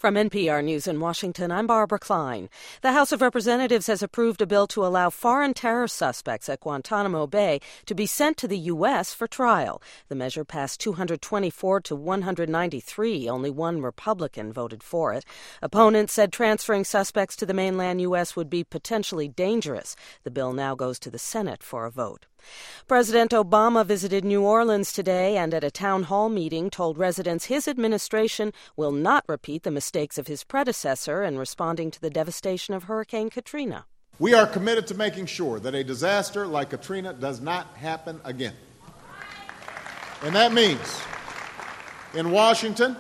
From NPR News in Washington, I'm Barbara Klein. The House of Representatives has approved a bill to allow foreign terror suspects at Guantanamo Bay to be sent to the U.S. for trial. The measure passed 224 to 193. Only one Republican voted for it. Opponents said transferring suspects to the mainland U.S. would be potentially dangerous. The bill now goes to the Senate for a vote. President Obama visited New Orleans today and at a town hall meeting told residents his administration will not repeat the mistakes of his predecessor in responding to the devastation of Hurricane Katrina. We are committed to making sure that a disaster like Katrina does not happen again. And that means, in Washington,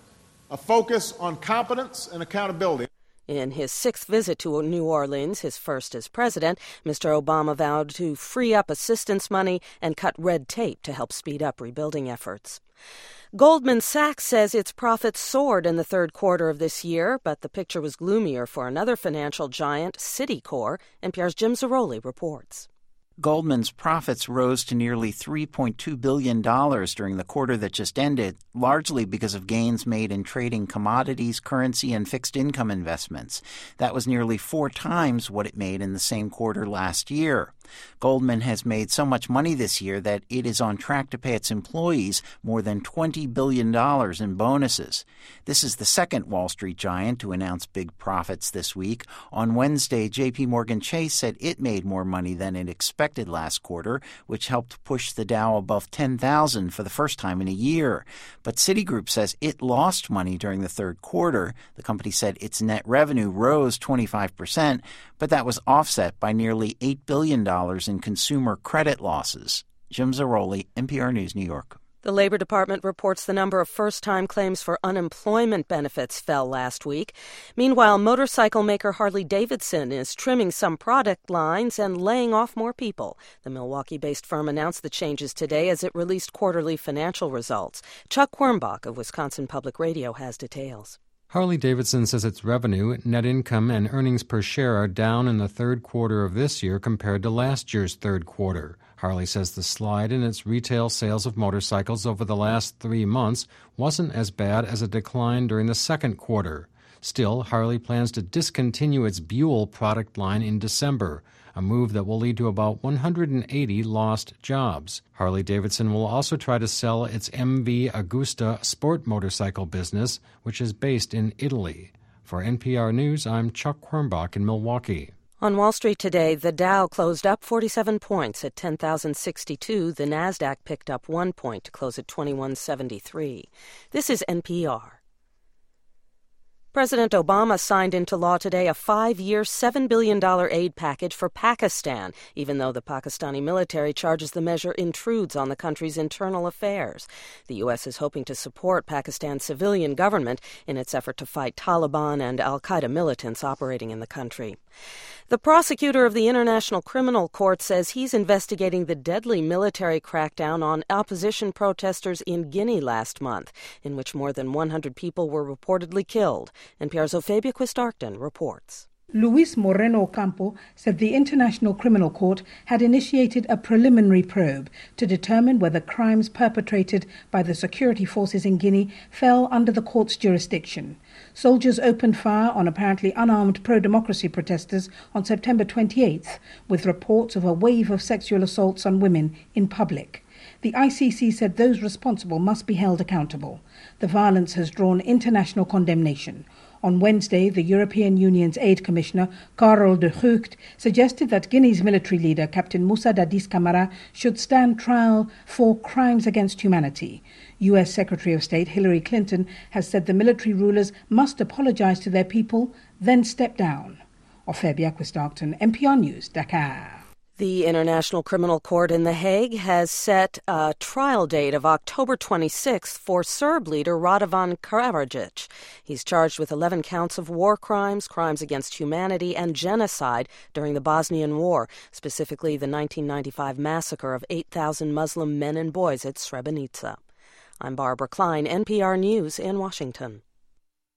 a focus on competence and accountability. In his sixth visit to New Orleans, his first as president, Mr. Obama vowed to free up assistance money and cut red tape to help speed up rebuilding efforts. Goldman Sachs says its profits soared in the third quarter of this year, but the picture was gloomier for another financial giant, Citicorp. NPR's Jim Zarroli reports. Goldman's profits rose to nearly $3.2 billion during the quarter that just ended, largely because of gains made in trading commodities, currency, and fixed income investments. That was nearly 4 times what it made in the same quarter last year. Goldman has made so much money this year that it is on track to pay its employees more than $20 billion in bonuses. This is the second Wall Street giant to announce big profits this week. On Wednesday, J.P. Morgan Chase said it made more money than it expected last quarter, which helped push the Dow above 10,000 for the first time in a year. But Citigroup says it lost money during the third quarter. The company said its net revenue rose 25%, but that was offset by nearly $8 billion in consumer credit losses. Jim Zarroli, NPR News, New York. The Labor Department reports the number of first-time claims for unemployment benefits fell last week. Meanwhile, motorcycle maker Harley-Davidson is trimming some product lines and laying off more people. The Milwaukee-based firm announced the changes today as it released quarterly financial results. Chuck Quirmbach of Wisconsin Public Radio has details. Harley-Davidson says its revenue, net income, and earnings per share are down in the third quarter of this year compared to last year's third quarter. Harley says the slide in its retail sales of motorcycles over the last 3 months wasn't as bad as a decline during the second quarter. Still, Harley plans to discontinue its Buell product line in December, a move that will lead to about 180 lost jobs. Harley-Davidson will also try to sell its MV Agusta sport motorcycle business, which is based in Italy. For NPR News, I'm Chuck Quirmbach in Milwaukee. On Wall Street today, the Dow closed up 47 points at 10,062. The Nasdaq picked up 1 point to close at 2173. This is NPR. President Obama signed into law today a 5-year, $7 billion aid package for Pakistan, even though the Pakistani military charges the measure intrudes on the country's internal affairs. The U.S. is hoping to support Pakistan's civilian government in its effort to fight Taliban and al-Qaeda militants operating in the country. The prosecutor of the International Criminal Court says he's investigating the deadly military crackdown on opposition protesters in Guinea last month, in which more than 100 people were reportedly killed. NPR's Ophebia Quist-Arcton reports. Luis Moreno Ocampo said the International Criminal Court had initiated a preliminary probe to determine whether crimes perpetrated by the security forces in Guinea fell under the court's jurisdiction. Soldiers opened fire on apparently unarmed pro-democracy protesters on September 28th, with reports of a wave of sexual assaults on women in public. The ICC said those responsible must be held accountable. The violence has drawn international condemnation. On Wednesday, the European Union's Aid Commissioner, Karel de Gucht, suggested that Guinea's military leader, Captain Moussa Dadis Camara, should stand trial for crimes against humanity. U.S. Secretary of State Hillary Clinton has said the military rulers must apologize to their people, then step down. Ophebia Quist-Arcton, NPR News, Dakar. The International Criminal Court in The Hague has set a trial date of October 26th for Serb leader Radovan Karadzic. He's charged with 11 counts of war crimes, crimes against humanity, and genocide during the Bosnian War, specifically the 1995 massacre of 8,000 Muslim men and boys at Srebrenica. I'm Barbara Klein, NPR News in Washington.